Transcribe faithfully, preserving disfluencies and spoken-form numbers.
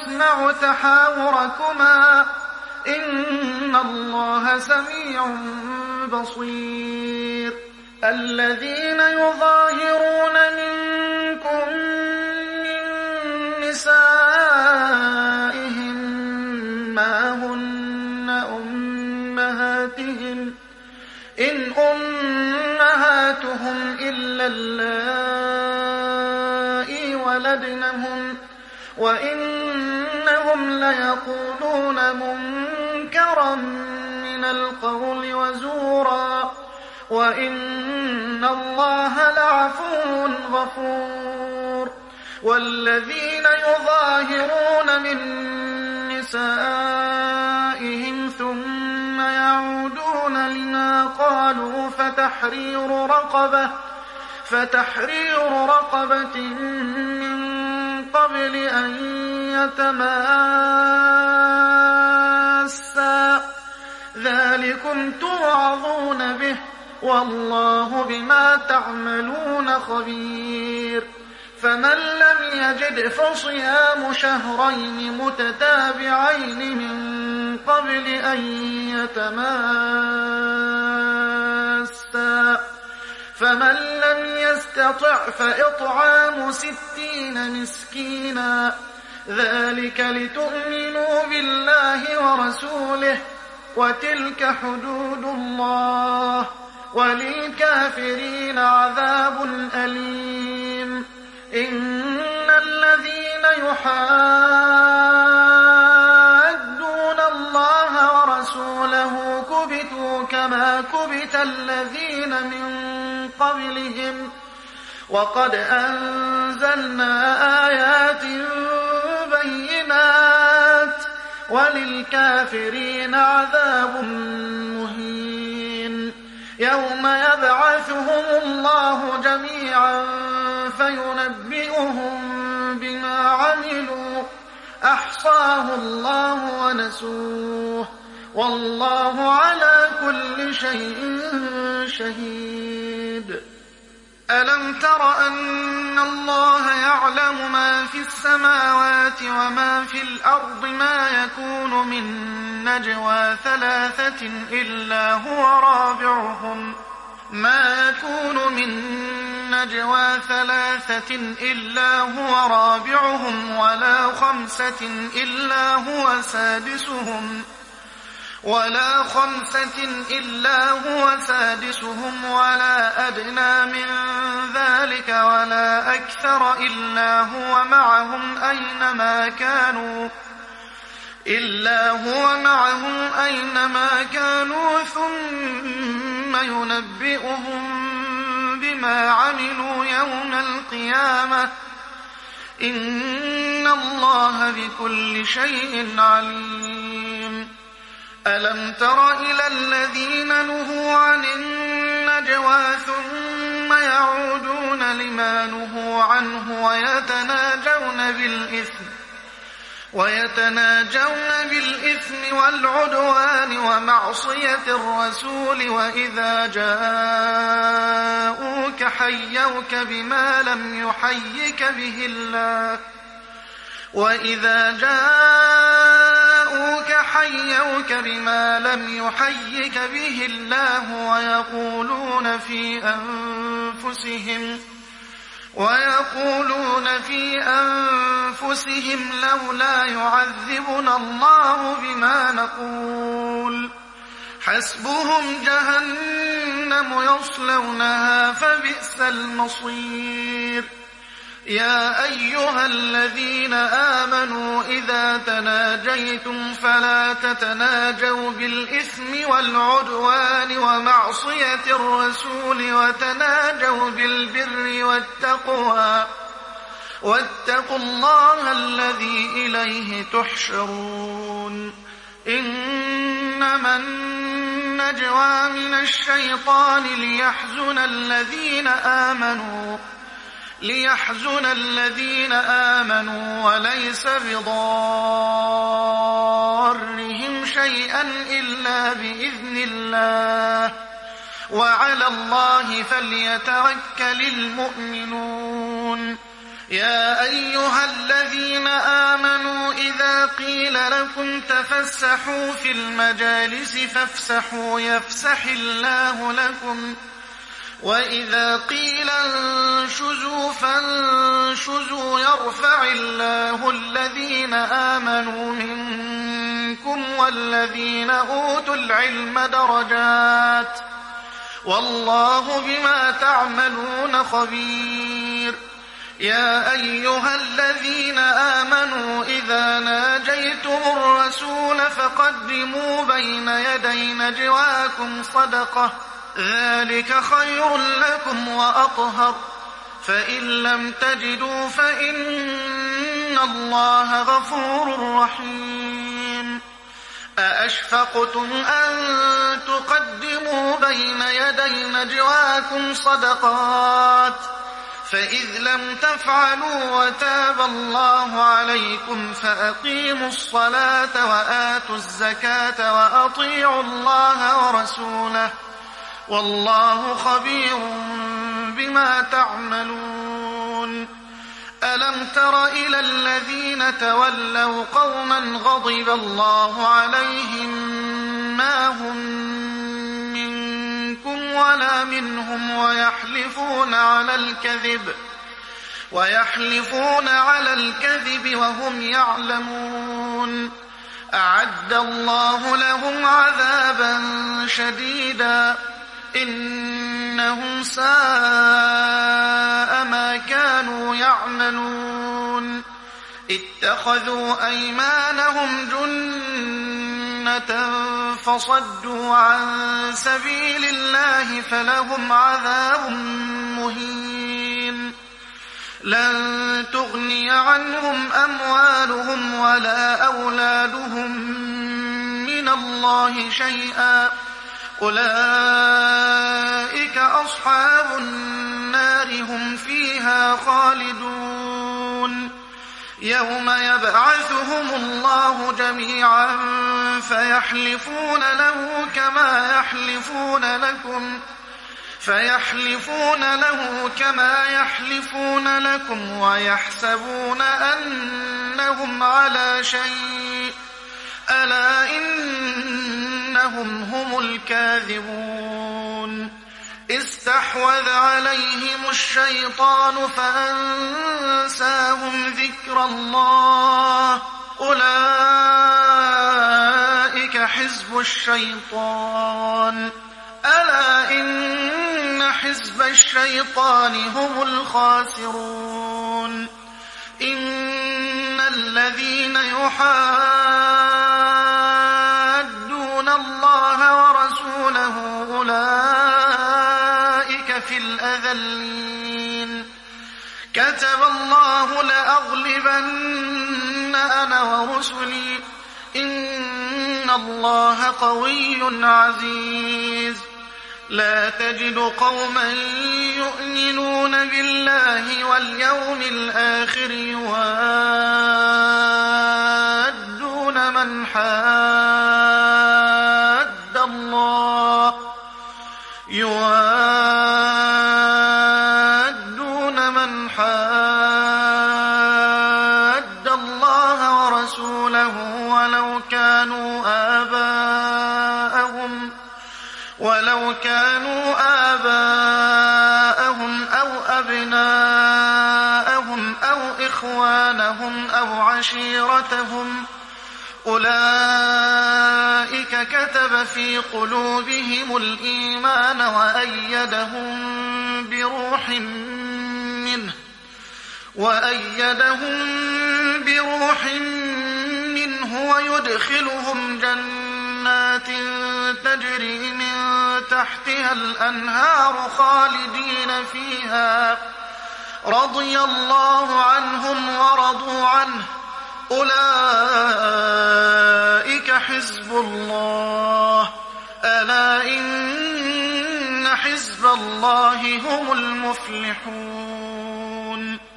يسمع تحاوركما إن الله سميع بصير. الذين يظاهرون منكم من نسائهم ما هن أمهاتهم إن أمهاتهم إلا اللائي ولدنهم وإنهم ليقولون منكرا من القول وزورا وإن الله لعفو غفور. والذين يظاهرون من نسائهم ثم يعودون لما قالوا فتحرير رقبة فتحرير رقبة من قبل أن يتماسا ذلكم توعظون به والله بما تعملون خبير. فمن لم يجد فصيام شهرين متتابعين من قبل أن يتماسا فمن لم يستطع فإطعام ستين مسكينا ذلك لتؤمنوا بالله ورسوله وتلك حدود الله وللكافرين عذاب أليم. إن الذين يحادون الله ورسوله كبتوا كما كبت الذين من قبلهم وقد أنزلنا آيات بينات وللكافرين عذاب مهين. يوم يبعثهم الله جميعا فينبئهم بما عملوا أحصاه الله ونسوه والله على كل شيء شهيد. ألم تر أن الله يعلم ما في السماوات وما في الأرض ما يكون من نجوى ثلاثة إلا هو رابعهم ما يكون من نجوى ثلاثة إلا هو رابعهم ولا خمسة إلا هو سادسهم ولا خمسة إلا هو سادسهم ولا أدنى من ذلك ولا أكثر إلا هو معهم أينما كانوا إلا هو معهم أينما كانوا ثم ينبئهم بما عملوا يوم القيامة إن الله بكل شيء عليم. ألم تر إلى الذين نهوا عن النجوى ثم يعودون لما نهوا عنه ويتناجون بالإثم ويتناجون بالإثم والعدوان ومعصية الرسول وإذا جاءوك حيوك بما لم يحيك به الله وإذا جاءوك حيوك بما لم يحيك به الله ويقولون في أنفسهم ويقولون في أنفسهم لولا يعذبنا الله بما نقول حسبهم جهنم يصلونها فبئس المصير. يا أيها الذين آمنوا إذا تناجيتم فلا تتناجوا بالإثم والعدوان ومعصية الرسول وتناجوا بالبر والتقوى واتقوا الله الذي إليه تحشرون. إنما النجوى من الشيطان ليحزن الذين آمنوا ليحزن الذين آمنوا وليس بضارهم شيئا إلا بإذن الله وعلى الله فليتوكل المؤمنون. يا أيها الذين آمنوا إذا قيل لكم تفسحوا في المجالس فافسحوا يفسح الله لكم وإذا قيل انشزوا فانشزوا يرفع الله الذين آمنوا منكم والذين أوتوا العلم درجات والله بما تعملون خبير. يا أيها الذين آمنوا إذا ناجيتم الرسول فقدموا بين يدي نجواكم صدقة ذلك خير لكم وأطهر فإن لم تجدوا فإن الله غفور رحيم. أأشفقتم أن تقدموا بين يدي نجواكم صدقات فإذ لم تفعلوا وتاب الله عليكم فأقيموا الصلاة وآتوا الزكاة وأطيعوا الله ورسوله والله خبير بما تعملون. ألم تر إلى الذين تولوا قوما غضب الله عليهم ما هم منكم ولا منهم ويحلفون على الكذب ويحلفون على الكذب وهم يعلمون أعد الله لهم عذابا شديدا إنهم ساء ما كانوا يعملون. اتخذوا أيمانهم جنة فصدوا عن سبيل الله فلهم عذاب مهين. لن تغني عنهم أموالهم ولا أولادهم من الله شيئا أولئك أصحاب النار هم فيها خالدون. يوم يبعثهم الله جميعا فيحلفون له كما يحلفون لكم فيحلفون له كما يحلفون لكم ويحسبون أنهم على شيء ألا إنهم هم الكاذبون. استحوذ عليهم الشيطان فأنساهم ذكر الله أولئك حزب الشيطان ألا إن حزب الشيطان هم الخاسرون. إن الذين يحادون الله ورسوله أولئك في الأذلين. كتب الله لأغلبن أنا ورسلي إن الله قوي عزيز. لا تجد قوما يؤمنون بالله واليوم الآخر يوادون من حاد الله يوادون من حاد الله ورسوله ولو كانوا آباءهم ولو كانوا آباءهم أو أبناءهم أو إخوانهم أو عشيرتهم أولئك كتب في قلوبهم الإيمان وأيدهم بروح منه وأيدهم بروح منه ويدخلهم جنات تجري من تحتها الأنهار خالدين فيها رضي الله عنهم ورضوا عنه أولئك حزب الله ألا إن حزب الله هم المفلحون.